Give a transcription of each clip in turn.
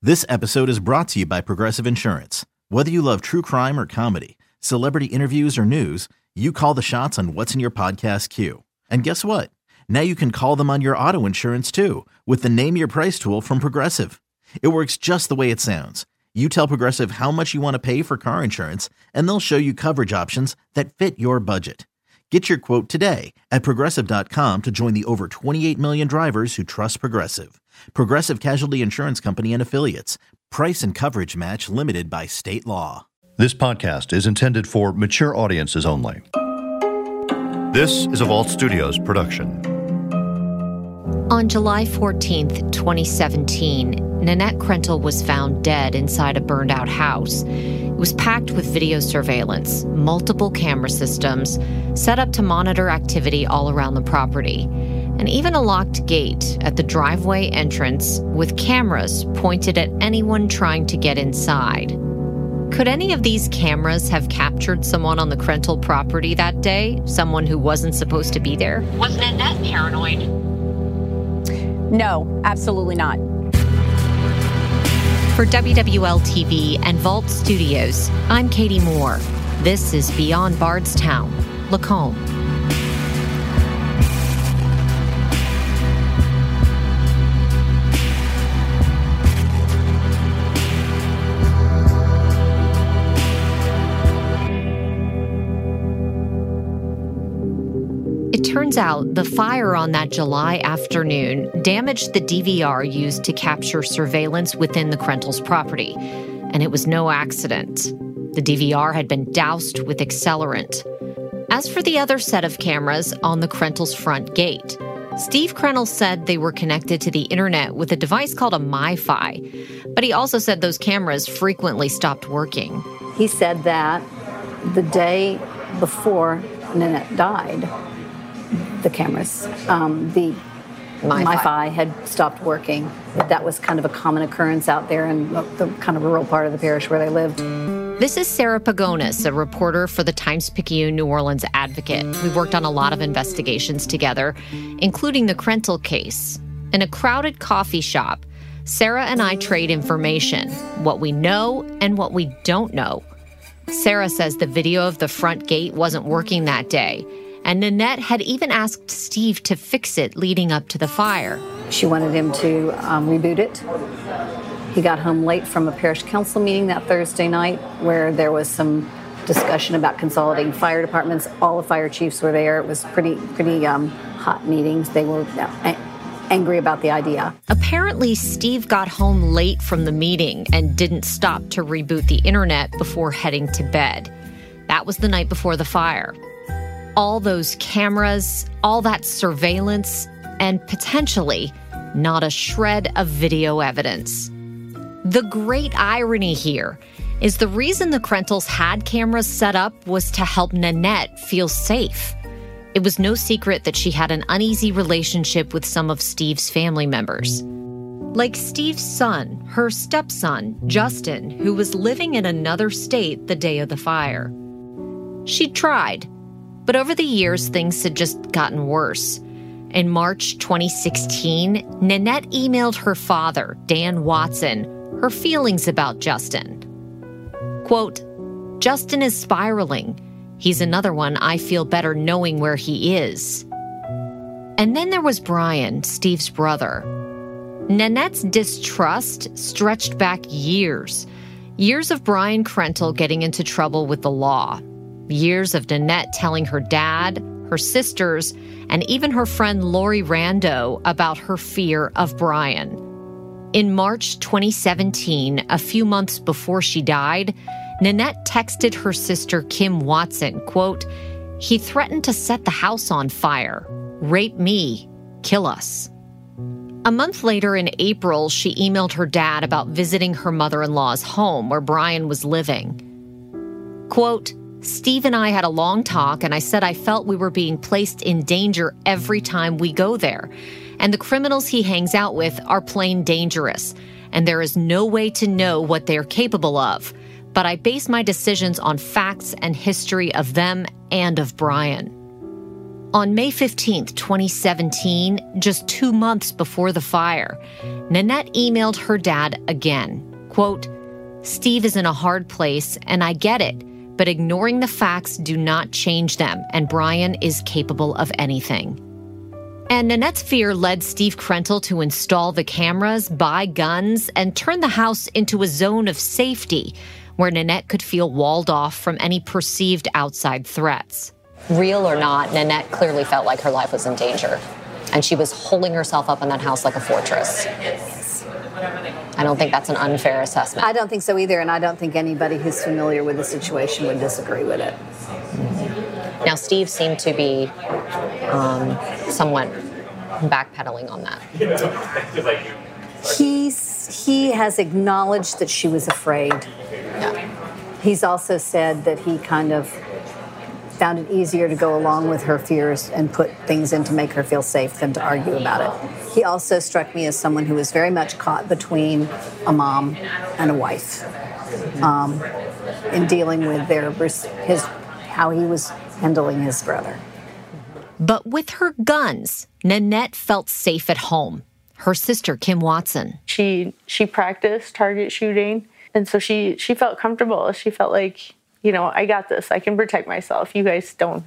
This episode is brought to you by Progressive Insurance. Whether you love true crime or comedy, celebrity interviews or news, you call the shots on what's in your podcast queue. And guess what? Now you can call them on your auto insurance too with the Name Your Price tool from Progressive. It works just the way it sounds. You tell Progressive how much you want to pay for car insurance, and they'll show you coverage options that fit your budget. Get your quote today at Progressive.com to join the over 28 million drivers who trust Progressive. Progressive Casualty Insurance Company and Affiliates. Price and coverage match limited by state law. This podcast is intended for mature audiences only. This is a Vault Studios production. On July 14th, 2017, Nanette Krentel was found dead inside a burned-out house. It was packed with video surveillance, multiple camera systems, set up to monitor activity all around the property, and even a locked gate at the driveway entrance with cameras pointed at anyone trying to get inside. Could any of these cameras have captured someone on the Krentel property that day? Someone who wasn't supposed to be there? Was Nanette paranoid? No, absolutely not. For WWL-TV and Vault Studios, I'm Katie Moore. This is Beyond Bardstown, Lacombe. Turns out the fire on that July afternoon damaged the DVR used to capture surveillance within the Krentel's property, and it was no accident. The DVR had been doused with accelerant. As for the other set of cameras on the Krentel's front gate, Steve Krentel said they were connected to the internet with a device called a MiFi, but he also said those cameras frequently stopped working. He said that the day before Nanette died, the cameras, the MiFi had stopped working. That was kind of a common occurrence out there in the kind of rural part of the parish where they lived. This is Sarah Pagonis, a reporter for the Times-Picayune New Orleans Advocate. We've worked on a lot of investigations together, including the Krentel case. In a crowded coffee shop, Sarah and I trade information, what we know and what we don't know. Sarah says the video of the front gate wasn't working that day, and Nanette had even asked Steve to fix it leading up to the fire. She wanted him to reboot it. He got home late from a parish council meeting that Thursday night where there was some discussion about consolidating fire departments. All the fire chiefs were there. It was pretty hot meetings. They were angry about the idea. Apparently, Steve got home late from the meeting and didn't stop to reboot the internet before heading to bed. That was the night before the fire. All those cameras, all that surveillance, and potentially not a shred of video evidence. The great irony here is the reason the Krentels had cameras set up was to help Nanette feel safe. It was no secret that she had an uneasy relationship with some of Steve's family members. Like Steve's son, her stepson, Justin, who was living in another state the day of the fire. She tried. But over the years, things had just gotten worse. In March 2016, Nanette emailed her father, Dan Watson, her feelings about Justin. Quote, "Justin is spiraling. He's another one I feel better knowing where he is." And then there was Brian, Steve's brother. Nanette's distrust stretched back years. Years of Brian Krentel getting into trouble with the law. Years of Nanette telling her dad, her sisters, and even her friend Lori Rando about her fear of Brian. In March 2017, a few months before she died, Nanette texted her sister Kim Watson, quote, "He threatened to set the house on fire, rape me, kill us." A month later in April, she emailed her dad about visiting her mother-in-law's home where Brian was living. Quote, "Steve and I had a long talk, and I said I felt we were being placed in danger every time we go there. And the criminals he hangs out with are plain dangerous, and there is no way to know what they're capable of. But I base my decisions on facts and history of them and of Brian." On May 15th, 2017, just 2 months before the fire, Nanette emailed her dad again. Quote, "Steve is in a hard place, and I get it, but ignoring the facts do not change them, and Brian is capable of anything." And Nanette's fear led Steve Krentel to install the cameras, buy guns, and turn the house into a zone of safety where Nanette could feel walled off from any perceived outside threats. Real or not, Nanette clearly felt like her life was in danger, and she was holding herself up in that house like a fortress. I don't think that's an unfair assessment. I don't think so either, and I don't think anybody who's familiar with the situation would disagree with it. Mm-hmm. Now, Steve seemed to be somewhat backpedaling on that. He has acknowledged that she was afraid. Yeah. He's also said that he kind of found it easier to go along with her fears and put things in to make her feel safe than to argue about it. He also struck me as someone who was very much caught between a mom and a wife in dealing with how he was handling his brother. But with her guns, Nanette felt safe at home. Her sister, Kim Watson. She practiced target shooting, and so she felt comfortable. She felt like, I got this. I can protect myself. You guys don't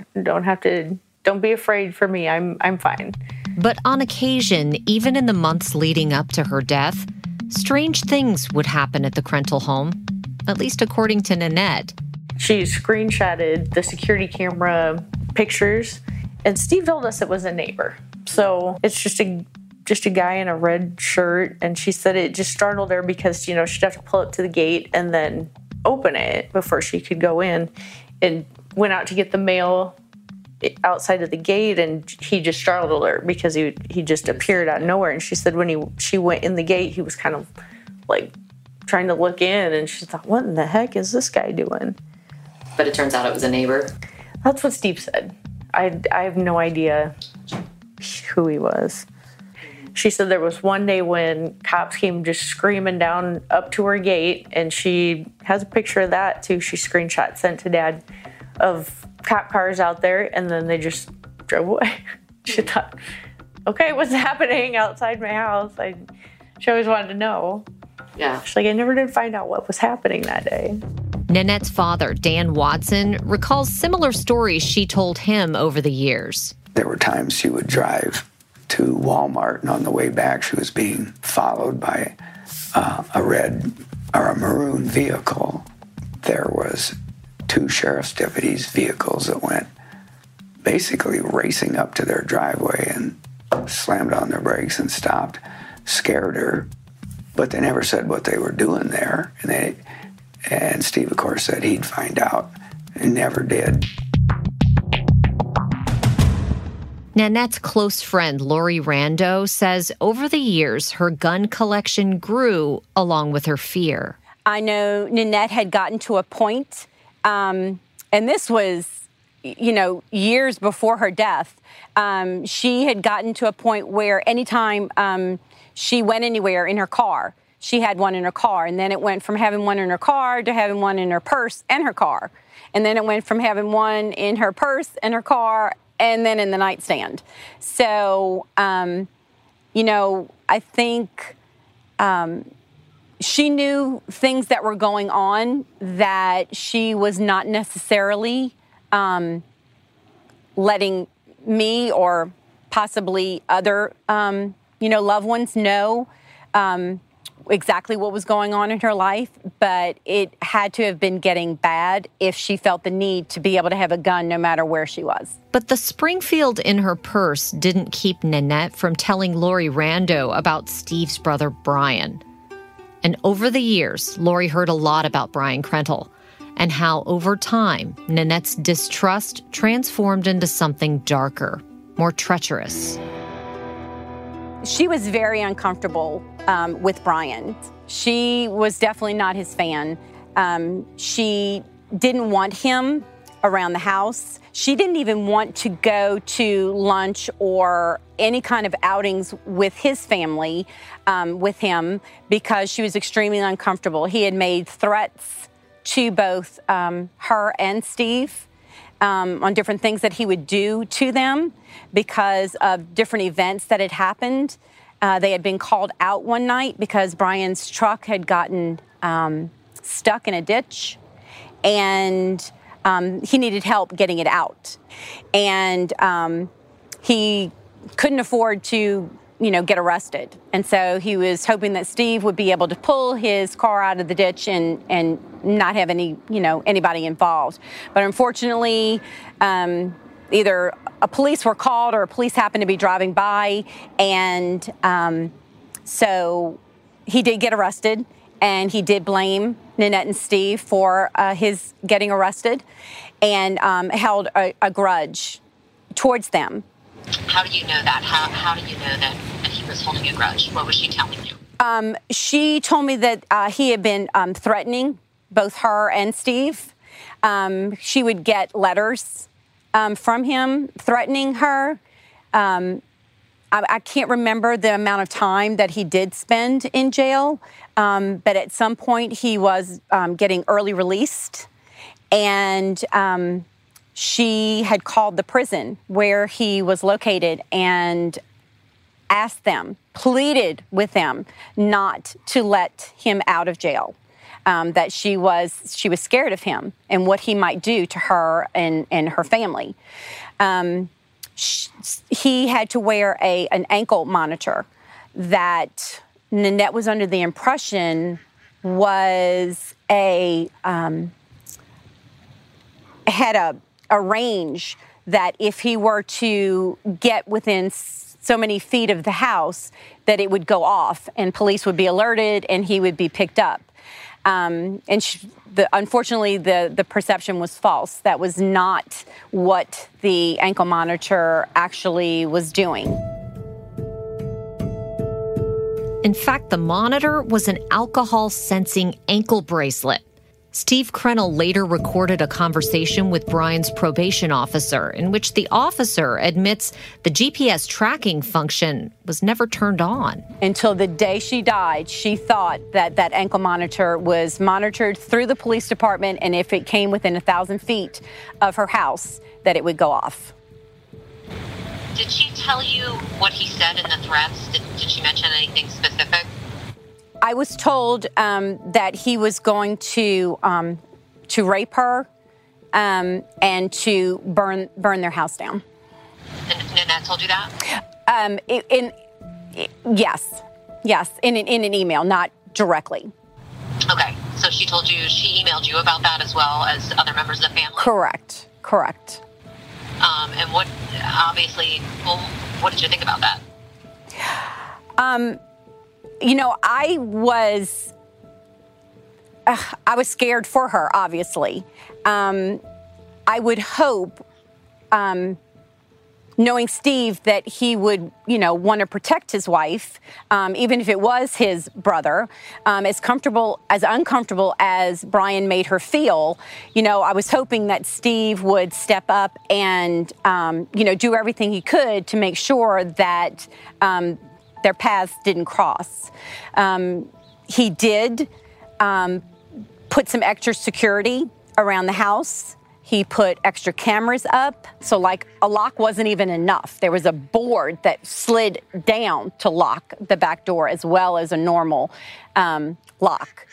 be afraid for me. I'm fine. But on occasion, even in the months leading up to her death, strange things would happen at the Krentel home, at least according to Nanette. She screenshotted the security camera pictures, and Steve told us it was a neighbor. So it's just a guy in a red shirt, and she said it just startled her because, she'd have to pull up to the gate and then open it before she could go in, and went out to get the mail outside of the gate, and he just startled her because he just appeared out of nowhere. And she said when she went in the gate, he was kind of like trying to look in, and she thought, what in the heck is this guy doing? But it turns out it was a neighbor. That's what Steve said. I have no idea who he was. She said there was one day when cops came just screaming down up to her gate, and she has a picture of that too. She screenshot, sent to Dad, of cop cars out there, and then they just drove away. She thought, okay, what's happening outside my house? She always wanted to know. Yeah. She's like, I never did find out what was happening that day. Nanette's father, Dan Watson, recalls similar stories she told him over the years. There were times she would drive to Walmart, and on the way back, she was being followed by a red or a maroon vehicle. There was 2 sheriff's deputies' vehicles that went basically racing up to their driveway and slammed on their brakes and stopped, scared her, but they never said what they were doing there. And Steve, of course, said he'd find out, and never did. Nanette's close friend, Lori Rando, says over the years, her gun collection grew along with her fear. I know Nanette had gotten to a point, and this was, years before her death. She had gotten to a point where anytime she went anywhere in her car, she had one in her car. And then it went from having one in her car to having one in her purse and her car. And then it went from having one in her purse and her car and then in the nightstand. So, I think she knew things that were going on that she was not necessarily letting me or possibly other, loved ones know exactly what was going on in her life, but it had to have been getting bad if she felt the need to be able to have a gun no matter where she was. But the Springfield in her purse didn't keep Nanette from telling Lori Rando about Steve's brother, Brian. And over the years, Lori heard a lot about Brian Krentel and how, over time, Nanette's distrust transformed into something darker, more treacherous. She was very uncomfortable with Brian. She was definitely not his fan. She didn't want him around the house. She didn't even want to go to lunch or any kind of outings with his family with him because she was extremely uncomfortable. He had made threats to both her and Steve. on different things that he would do to them because of different events that had happened. They had been called out one night because Brian's truck had gotten stuck in a ditch, and he needed help getting it out. And he couldn't afford to, get arrested. And so he was hoping that Steve would be able to pull his car out of the ditch and not have anybody involved. But unfortunately, either a police were called or police happened to be driving by. And so he did get arrested, and he did blame Nanette and Steve for his getting arrested, and held a grudge towards them. How do you know that? How do you know that he was holding a grudge? What was she telling you? She told me that he had been threatening both her and Steve. She would get letters from him threatening her. I can't remember the amount of time that he did spend in jail, but at some point he was getting early released, and she had called the prison where he was located and asked them, pleaded with them not to let him out of jail, that she was scared of him and what he might do to her and her family. He had to wear an ankle monitor that Nanette was under the impression was had a range that if he were to get within so many feet of the house, that it would go off and police would be alerted and he would be picked up. Unfortunately, the perception was false. That was not what the ankle monitor actually was doing. In fact, the monitor was an alcohol-sensing ankle bracelet. Steve Krenel later recorded a conversation with Brian's probation officer in which the officer admits the GPS tracking function was never turned on. Until the day she died, she thought that ankle monitor was monitored through the police department, and if it came within 1,000 feet of her house, that it would go off. Did she tell you what he said in the threats? Did she mention anything specific? I was told that he was going to rape her and to burn their house down. And Nanette told you that? Yes, in an email, not directly. Okay, so she emailed you about that as well as other members of the family? Correct. And what did you think about that? I was scared for her, obviously. I would hope, knowing Steve, that he would, want to protect his wife, even if it was his brother, as uncomfortable as Brian made her feel. I was hoping that Steve would step up and, do everything he could to make sure that their paths didn't cross. He did put some extra security around the house. He put extra cameras up. So a lock wasn't even enough. There was a board that slid down to lock the back door as well as a normal lock.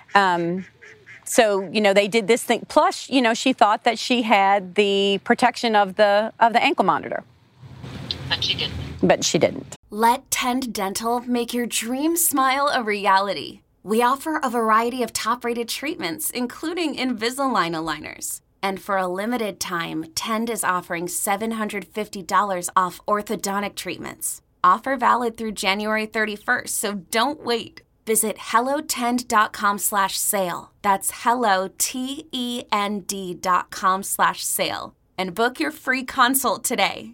So, they did this thing. Plus, she thought that she had the protection of the ankle monitor. But she didn't. Let Tend Dental make your dream smile a reality. We offer a variety of top-rated treatments, including Invisalign aligners. And for a limited time, Tend is offering $750 off orthodontic treatments. Offer valid through January 31st, so don't wait. Visit hellotend.com/sale. That's hellotend.com/sale. And book your free consult today.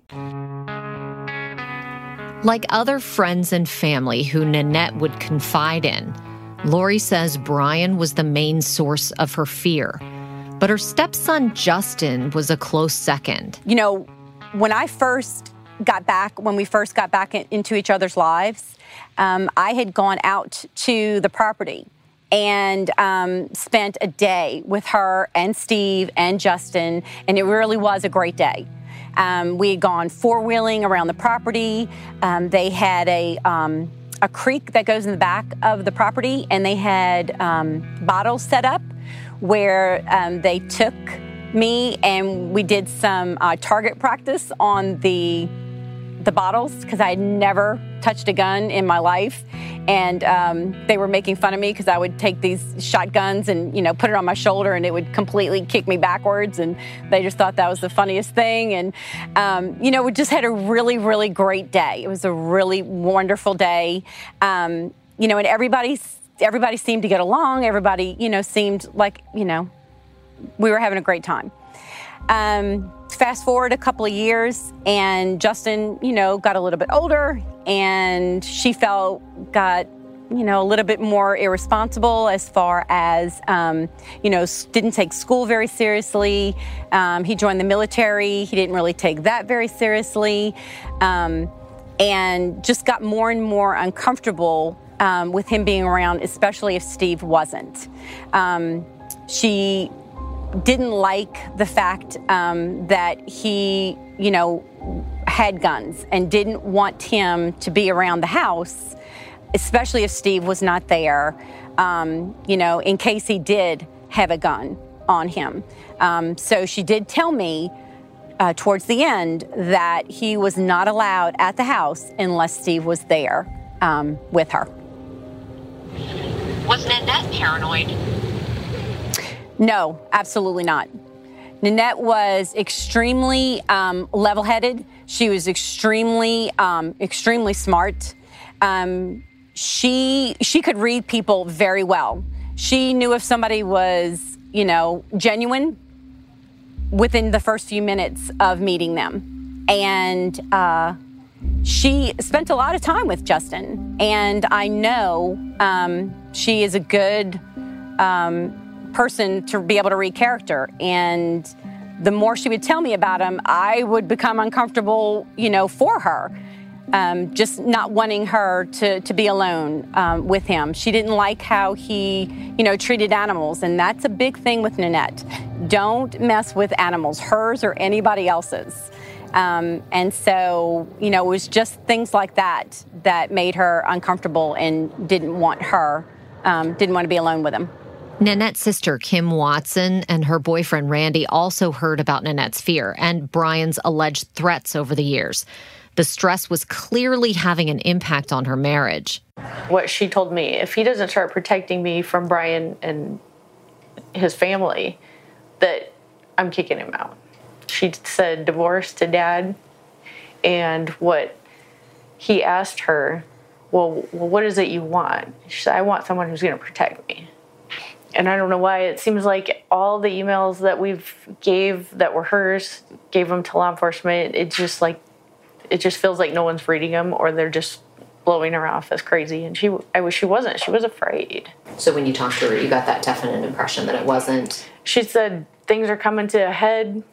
Like other friends and family who Nanette would confide in, Lori says Brian was the main source of her fear. But her stepson, Justin, was a close second. When we first got back into each other's lives, I had gone out to the property and spent a day with her and Steve and Justin, and it really was a great day. We had gone four-wheeling around the property. They had a creek that goes in the back of the property, and they had bottles set up where they took me and we did some target practice on the bottles, because I had never touched a gun in my life. And they were making fun of me because I would take these shotguns and, put it on my shoulder and it would completely kick me backwards. And they just thought that was the funniest thing. And, we just had a really, really great day. It was a really wonderful day. And everybody seemed to get along. Everybody, seemed like, we were having a great time. Fast forward a couple of years, and Justin, got a little bit older, and she got, a little bit more irresponsible as far as, didn't take school very seriously. He joined the military. He didn't really take that very seriously, and just got more and more uncomfortable with him being around, especially if Steve wasn't. She didn't like the fact that he, had guns and didn't want him to be around the house, especially if Steve was not there, in case he did have a gun on him. So she did tell me towards the end that he was not allowed at the house unless Steve was there with her. Was Nanette paranoid? No, absolutely not. Nanette was extremely level-headed. She was extremely smart. She could read people very well. She knew if somebody was, genuine within the first few minutes of meeting them. And she spent a lot of time with Justin. And I know she is a good person to be able to read character. And the more she would tell me about him, I would become uncomfortable, for her. Just not wanting her to be alone with him. She didn't like how he, treated animals. And that's a big thing with Nanette. Don't mess with animals, hers or anybody else's. And so, it was just things like that made her uncomfortable and didn't want to be alone with him. Nanette's sister, Kim Watson, and her boyfriend, Randy, also heard about Nanette's fear and Brian's alleged threats over the years. The stress was clearly having an impact on her marriage. What she told me, if he doesn't start protecting me from Brian and his family, that I'm kicking him out. She said divorce to Dad, and what he asked her, well, what is it you want? She said, I want someone who's going to protect me. And I don't know why, it seems like all the emails that that were hers, gave them to law enforcement. It just feels like no one's reading them, or they're just blowing her off as crazy. And I wish she wasn't. She was afraid. So when you talked to her, you got that definite impression that it wasn't? She said things are coming to a head.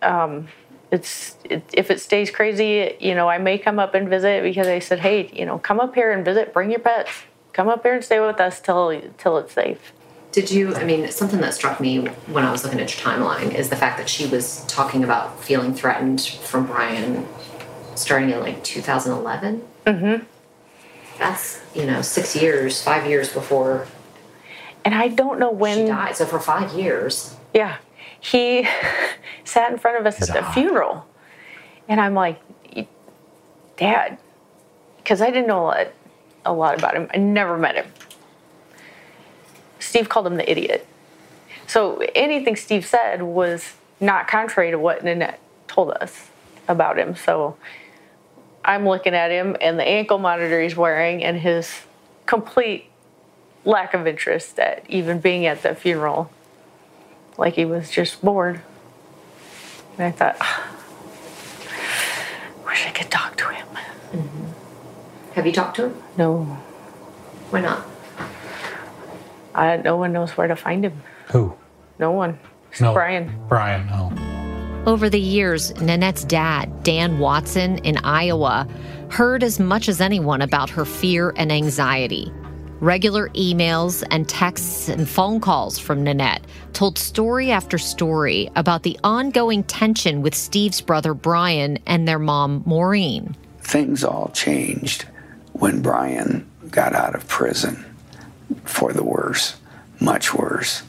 If it stays crazy, I may come up and visit, because I said, hey, come up here and visit, bring your pets. Come up here and stay with us till it's safe. Something that struck me when I was looking at your timeline is the fact that she was talking about feeling threatened from Brian starting in 2011. Mm-hmm. That's, 5 years before. And I don't know when she died. So for 5 years. Yeah. He sat in front of us at the funeral. And I'm like, Dad, because I didn't know a lot about him. I never met him. Steve called him the idiot. So anything Steve said was not contrary to what Nanette told us about him. So I'm looking at him and the ankle monitor he's wearing and his complete lack of interest at even being at the funeral. Like he was just bored. And I thought, wish I could talk to him. Mm-hmm. Have you talked to him? No. Why not? No one knows where to find him. Who? No one. No. Brian. Brian, no. Over the years, Nanette's dad, Dan Watson in Iowa, heard as much as anyone about her fear and anxiety. Regular emails and texts and phone calls from Nanette told story after story about the ongoing tension with Steve's brother Brian and their mom Maureen. Things all changed when Brian got out of prison, for the worse, much worse.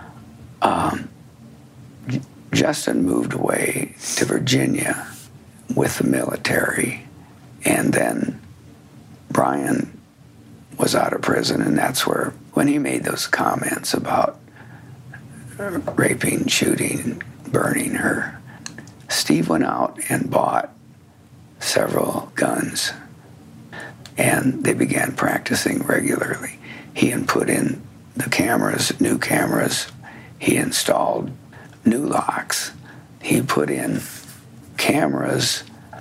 Justin moved away to Virginia with the military, and then Brian was out of prison, and that's where, when he made those comments about raping, shooting, burning her, Steve went out and bought several guns, and they began practicing regularly. He had put in the cameras, new cameras. He installed new locks. He put in cameras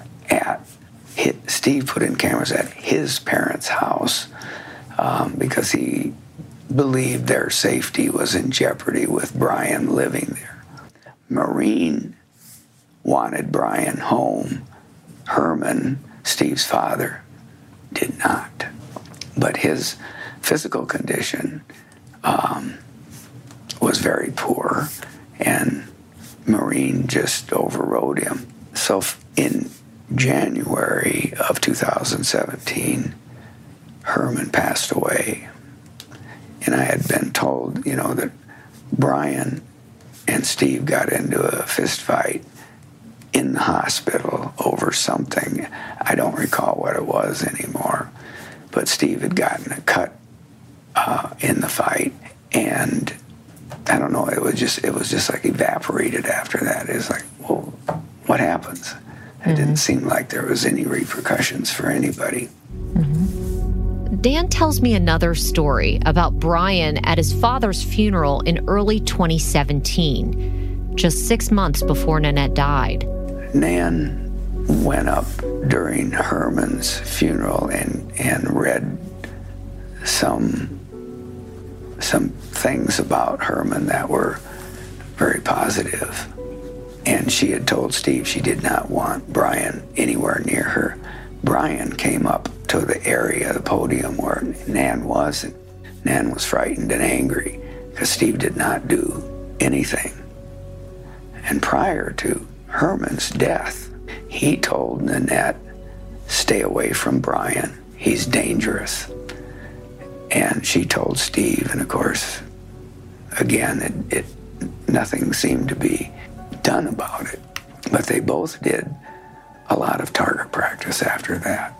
Steve put in cameras at his parents' house because he believed their safety was in jeopardy with Brian living there. Maureen wanted Brian home. Herman, Steve's father, did not. But his physical condition was very poor, and Maureen just overrode him. So in January of 2017, Herman passed away. And I had been told, that Brian and Steve got into a fist fight in the hospital over something. I don't recall what it was anymore. But Steve had gotten a cut in the fight, and I don't know, it was just like evaporated after that. It's like, well, what happens? It didn't seem like there was any repercussions for anybody. Dan tells me another story about Brian at his father's funeral in early 2017, just 6 months before Nanette died. Nan went up during Herman's funeral and read some things about Herman that were very positive. And she had told Steve she did not want Brian anywhere near her. Brian came up to the area, the podium where Nan was, and Nan was frightened and angry because Steve did not do anything. And prior to Herman's death, he told Nanette, stay away from Brian. He's dangerous. And she told Steve, and of course, again, nothing seemed to be done about it. But they both did a lot of target practice after that.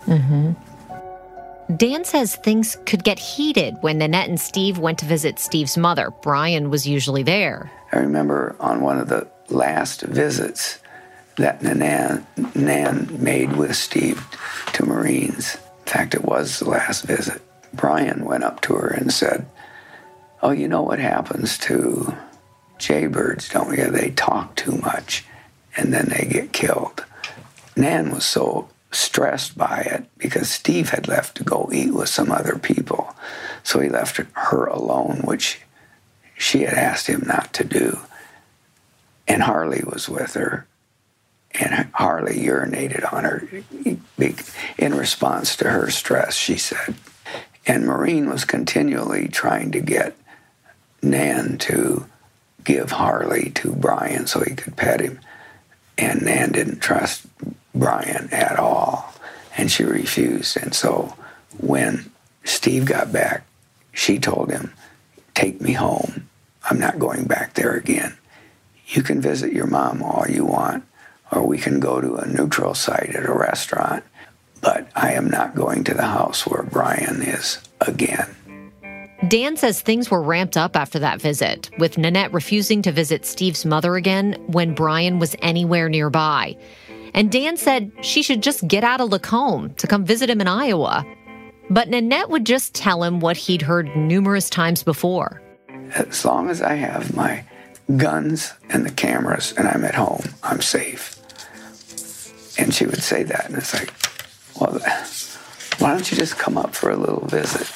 Dan says things could get heated when Nanette and Steve went to visit Steve's mother. Brian was usually there. I remember on one of the last visits that Nan made with Steve to Marines. In fact, it was the last visit. Brian went up to her and said, oh, you know what happens to jaybirds, don't you? They talk too much, and then they get killed. Nan was so stressed by it because Steve had left to go eat with some other people. So he left her alone, which she had asked him not to do. And Harley was with her, and Harley urinated on her in response to her stress, she said. And Maureen was continually trying to get Nan to give Harley to Brian so he could pet him. And Nan didn't trust Brian at all, and she refused. And so when Steve got back, she told him, take me home. I'm not going back there again. You can visit your mom all you want, or we can go to a neutral site at a restaurant, but I am not going to the house where Brian is again. Dan says things were ramped up after that visit, with Nanette refusing to visit Steve's mother again when Brian was anywhere nearby. And Dan said she should just get out of Lacombe to come visit him in Iowa. But Nanette would just tell him what he'd heard numerous times before. As long as I have my guns and the cameras and I'm at home, I'm safe. And she would say that, and it's like, well, why don't you just come up for a little visit?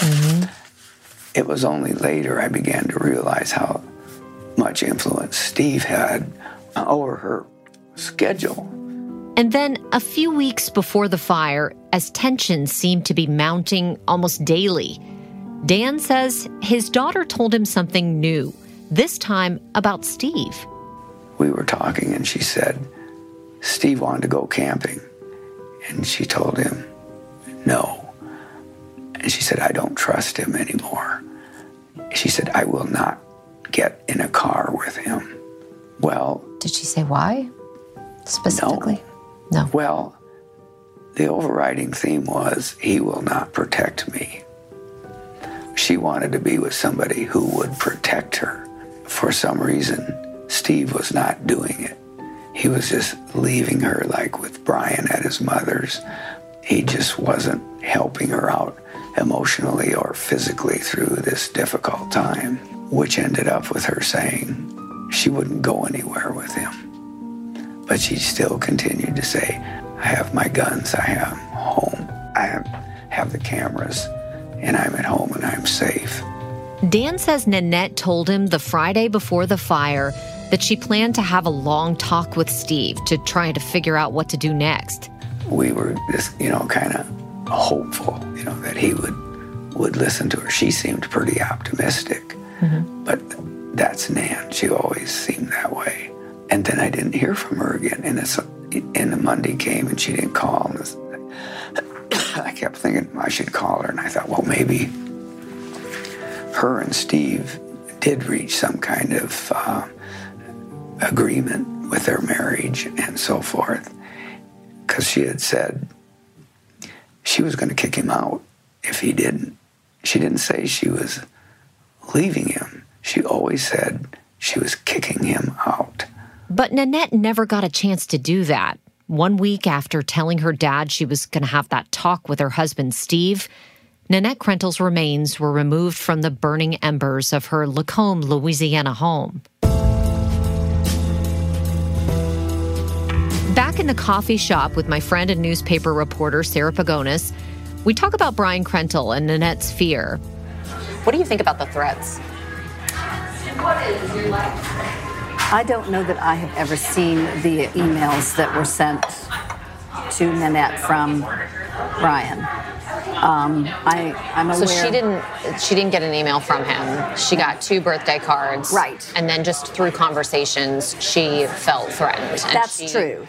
It was only later I began to realize how much influence Steve had over her schedule. And then a few weeks before the fire, as tensions seemed to be mounting almost daily, Dan says his daughter told him something new, this time about Steve. We were talking and she said, Steve wanted to go camping. And she told him, no. And she said, I don't trust him anymore. She said, I will not get in a car with him. Well... Did she say why? Specifically? No. Well, the overriding theme was, he will not protect me. She wanted to be with somebody who would protect her. For some reason, Steve was not doing it. He was just leaving her, like with Brian at his mother's. He just wasn't helping her out emotionally or physically through this difficult time, which ended up with her saying she wouldn't go anywhere with him. But she still continued to say, I have my guns, I am home, I have the cameras, and I'm at home and I'm safe. Dan says Nanette told him the Friday before the fire that she planned to have a long talk with Steve to try to figure out what to do next. We were just, kind of hopeful, that he would listen to her. She seemed pretty optimistic, but that's Nan. She always seemed that way. And then I didn't hear from her again. And the Monday came and she didn't call. And I kept thinking I should call her. And I thought, well, maybe her and Steve did reach some kind of agreement with their marriage and so forth. Because she had said she was going to kick him out if he didn't. She didn't say she was leaving him. She always said she was kicking him out. But Nanette never got a chance to do that. 1 week after telling her dad she was going to have that talk with her husband, Steve, Nanette Krentel's remains were removed from the burning embers of her Lacombe, Louisiana home. Back in the coffee shop with my friend and newspaper reporter Sarah Pagonis, we talk about Brian Krentel and Nanette's fear. What do you think about the threats? I don't know that I have ever seen the emails that were sent to Nanette from Brian. I'm aware. So she didn't get an email from him. She got 2 birthday cards. Right. And then just through conversations, she felt threatened. And That's true.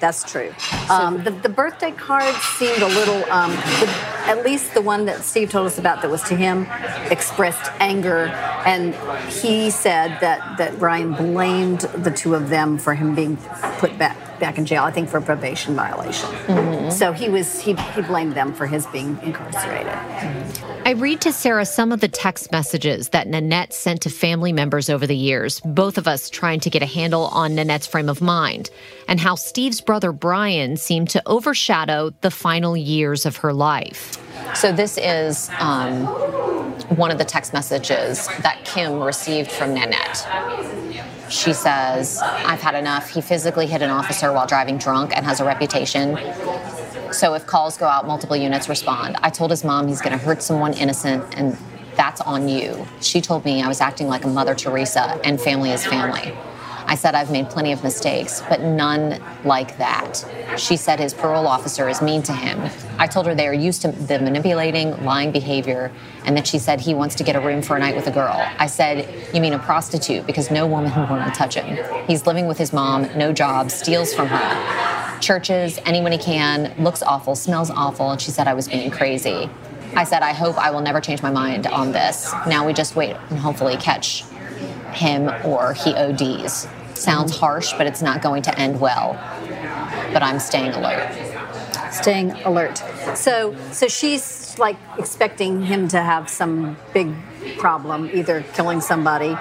The birthday cards seemed a little, at least the one that Steve told us about that was to him, expressed anger. And he said that Brian blamed the 2 of them for him being put back in jail, I think for a probation violation. Mm-hmm. So he blamed them for his being incarcerated. I read to Sarah some of the text messages that Nanette sent to family members over the years, both of us trying to get a handle on Nanette's frame of mind, and how Steve's brother Brian seemed to overshadow the final years of her life. So this is one of the text messages that Kim received from Nanette. She says, I've had enough. He physically hit an officer while driving drunk and has a reputation. So if calls go out, multiple units respond. I told his mom he's going to hurt someone innocent, and that's on you. She told me I was acting like a Mother Teresa, and family is family. I said I've made plenty of mistakes, but none like that. She said his parole officer is mean to him. I told her they are used to the manipulating, lying behavior, and that she said he wants to get a room for a night with a girl. I said, you mean a prostitute, because no woman would want to touch him. He's living with his mom, no job, steals from her. Churches, anyone he can, looks awful, smells awful, and she said I was being crazy. I said, I hope I will never change my mind on this. Now we just wait and hopefully catch him or he ODs. Sounds harsh, but it's not going to end well. But I'm staying alert. Staying alert. So she's like expecting him to have some big problem, either killing somebody.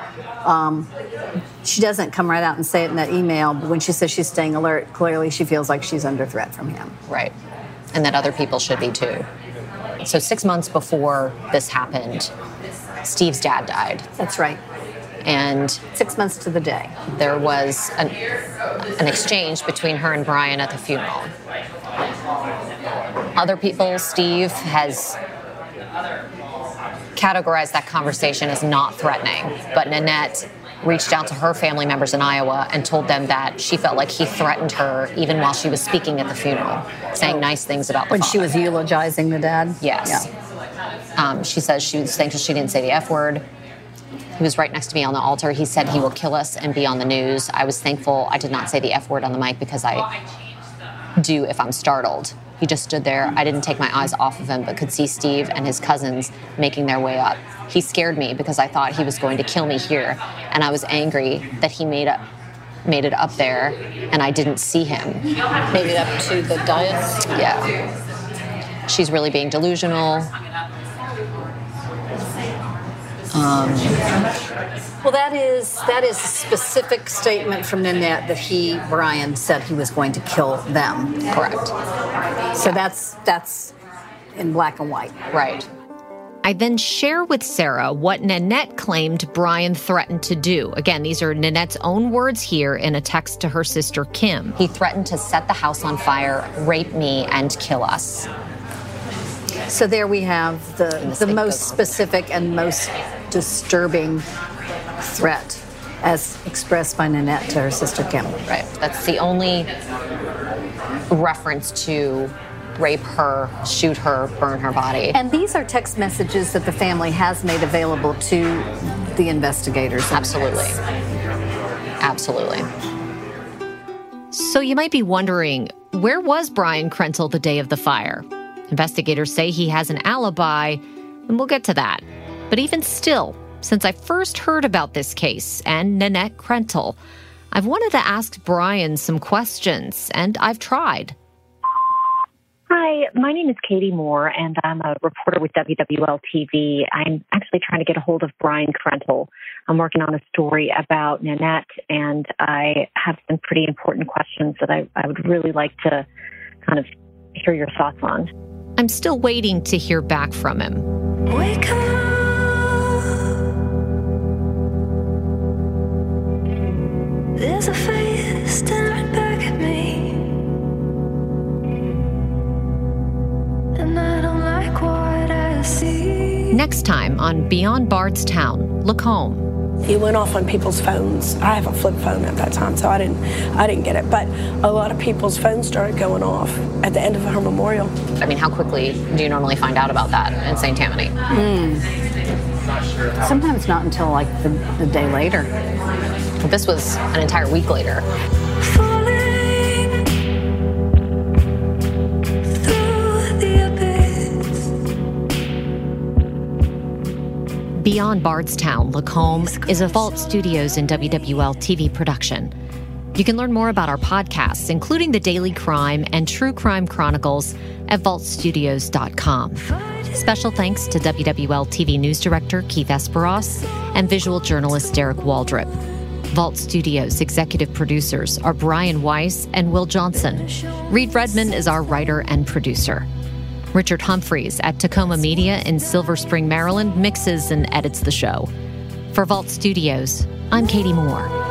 She doesn't come right out and say it in that email, but when she says she's staying alert, clearly she feels like she's under threat from him. Right. And that other people should be too. So 6 months before this happened, Steve's dad died. That's right. And 6 months to the day, there was an exchange between her and Brian at the funeral. Other people, Steve has categorized that conversation as not threatening, but Nanette reached out to her family members in Iowa and told them that she felt like he threatened her even while she was speaking at the funeral, saying nice things about the father. When she was eulogizing the dad? Yes. Yeah. She says she was thankful she didn't say the F word. He was right next to me on the altar. He said he will kill us and be on the news. I was thankful I did not say the F word on the mic because I do if I'm startled. He just stood there. I didn't take my eyes off of him, but could see Steve and his cousins making their way up. He scared me because I thought he was going to kill me here, and I was angry that he made it up there, and I didn't see him. Made it up to the dais? Yeah. She's really being delusional. Well, that is a specific statement from Nanette that Brian said he was going to kill them. Correct. So that's in black and white. Right. I then share with Sarah what Nanette claimed Brian threatened to do. Again, these are Nanette's own words here in a text to her sister, Kim. He threatened to set the house on fire, rape me, and kill us. So there we have the most specific and most disturbing threat as expressed by Nanette to her sister Kim. Right. That's the only reference to rape her, shoot her, burn her body. And these are text messages that the family has made available to the investigators. Absolutely. Absolutely. So you might be wondering, where was Brian Krentel the day of the fire? Investigators say he has an alibi, and we'll get to that. But even still, since I first heard about this case and Nanette Krentel, I've wanted to ask Brian some questions, and I've tried. Hi, my name is Katie Moore, and I'm a reporter with WWL-TV. I'm actually trying to get a hold of Brian Krentel. I'm working on a story about Nanette, and I have some pretty important questions that I would really like to kind of hear your thoughts on. I'm still waiting to hear back from him. Wake up. There's a face staring back at me, and I don't like what I see. Next time on Beyond Bardstown, Lacombe. It went off on people's phones. I have a flip phone at that time, so I didn't get it. But a lot of people's phones started going off at the end of her memorial. I mean, how quickly do you normally find out about that in St. Tammany? Sometimes not until like the day later. This was an entire week later. Beyond Bardstown, Lacombe is a Vault Studios and WWL TV production. You can learn more about our podcasts, including the Daily Crime and True Crime Chronicles, at vaultstudios.com. Special thanks to WWL TV News Director Keith Esperos and visual journalist Derek Waldrop. Vault Studios executive producers are Brian Weiss and Will Johnson. Reed Redman is our writer and producer. Richard Humphreys at Tacoma Media in Silver Spring, Maryland, mixes and edits the show. For Vault Studios, I'm Katie Moore.